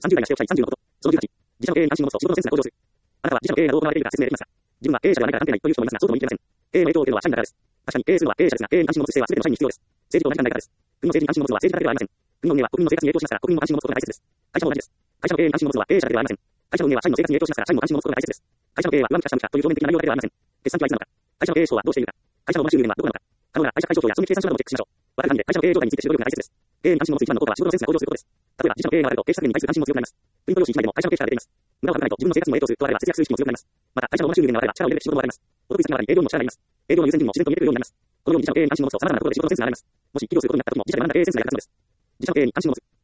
30代がしておきたい30のこと。その18、自社の経営に関心を持つと仕事のセンスが向上する。あなたは自社の経営がどう行われているか説明できますが、自分は経営者ではないから関係ないという人もいますが、そうとも言い切れません。経営の影響を受けるのは社員だからです。確かに経営するのは経営者ですが、経営に関心を持つ姿勢は全ての社員に必要です。政治と同じ考え方です。国の政治に関心を持つのは政治だけではありません。国の運営は国民の生活に影響しますから、国民も関心を持つことが大切です。会社も同じです。会社の経営に関心を持つのは経営者だけではありません。会社の運営は社員の生活に影響しますから、社員も関心を持つことが大切です。会社の経営は上向きか下向きかという表面的な内容だけではありません。決算期はいつなのか。会社の経営手法はどうしているか。会社の主な収入源はどこなのか。可能なら会社会長や損益計算書などをチェックしましょう。わかる範囲で会社の経営状態について指導力が大切です。経営に関心を持つ一番の効果は仕事のセンスが向上することです。例えば自社の経営が上がると経営者に対する関心も強くなります。国と領市一枚でも会社の経営者が出ています。無駄をかけないと自分の生活にも影響するとあれば節約する意識も強くなります。また会社の主な収入源が上がれば力を入れて仕事も上がります。お得意先が上がり営業にも力があります。営業の優先順位も自然と見えてくるようになります。このように自社の経営に関心を持つと様々なところで仕事のセンスが上がります。もし企業することになった時も自社で学んだ経営センスが役立つのです。自社の経営に関心を持つ。